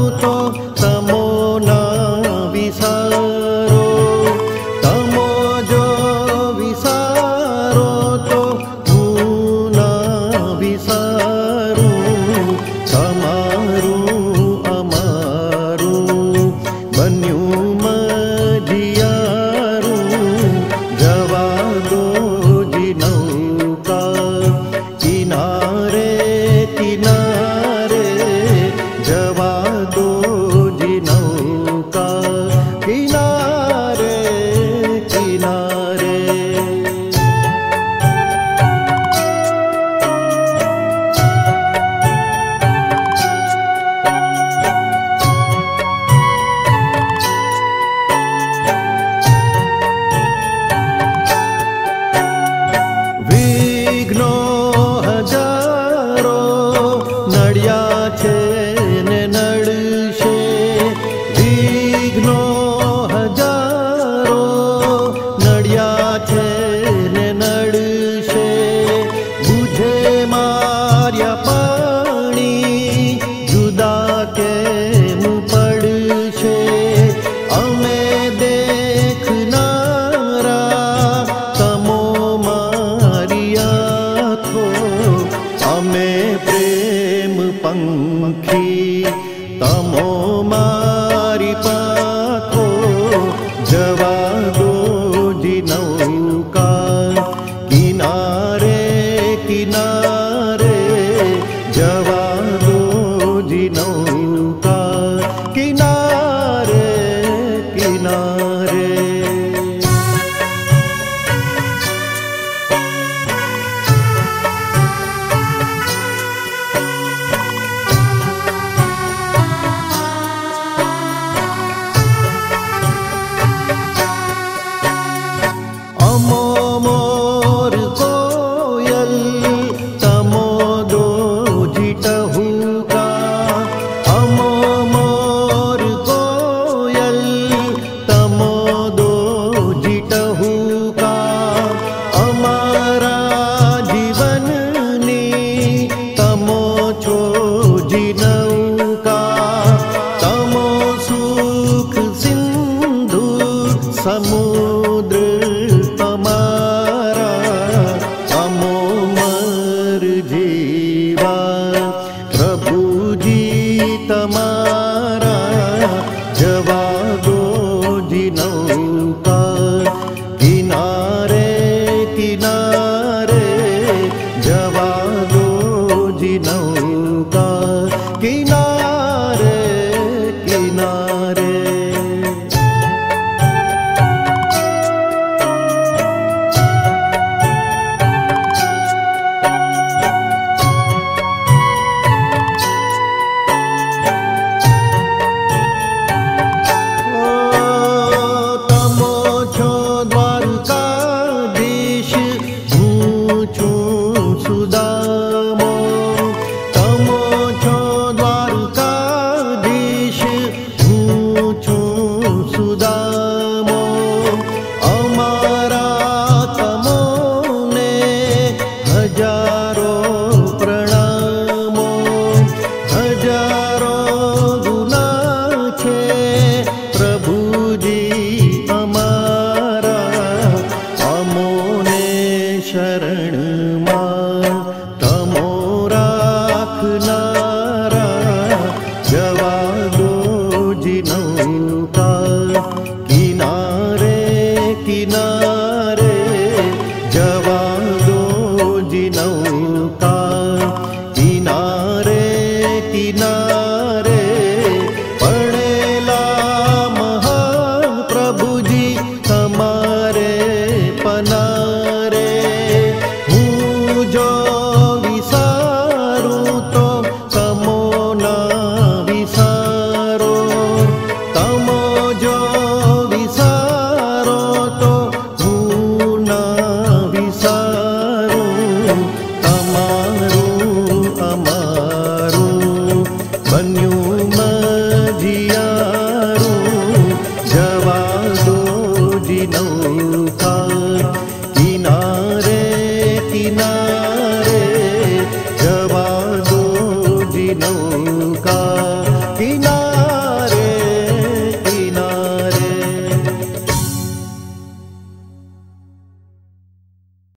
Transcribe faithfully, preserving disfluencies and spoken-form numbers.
तो तमो ना विसारो, तमो जो विसारो तो हूँ ना विसारूं, तमारूं अमारूं बन्यूं मझियारूं, जवा दो जी नौका किनारे किनारे, जवा दो जी नौका किनारे किनारे। विघ्नो हजारो नड़्या छे ने नड़शे, विघ्नो हजारो नड़्या छे ने नड़शे, बुझे मार्या पाणी जुदा केम पड़शे, अमे देखनारा तमो मारिया थो, अमे प्रेम पंखी तमो मारी पाखो, जवा दो जी नौका किनारे किनारे, जवा दो जी नौका किनारे किनारे। अमो मोर कोयल तमो दो जी टहूका, अमो मोर कोयल तमो दो जी टहूका, अमारा जीवननी तमो छो जी नौका, तमो सुख सिंधु समुद्र तमारा, अमो मर जीवा प्रभु जी तमारा, जवा दो जी नौका किनारे किनारे, जवा दो जी नौका किनारे किनारे। तमो छो द्वारकाधीश हूँ छूं सुदामो, तमो छो द्वारकाधीश हूँ छूं सुदामो, अमारा तमोने हजारो प्रणामो, हजारो गुना छे प्रभुजी अमारा, अमोने शरण मां तमो राखनारा, जवा दो जी नौका किनारे किनारे, जवा दो जी नौका किनारे किनारे, पड़ेला महाप्रभुजी तमारे पनारे, हूँ जो विसारूं तो तमो ना विसारो, तमो जो विसारो तो हूँ ना विसारूं, तमारूं अमारूं बन्यूं मझियारूं, जवा दो जी नौका किनारे किनारे।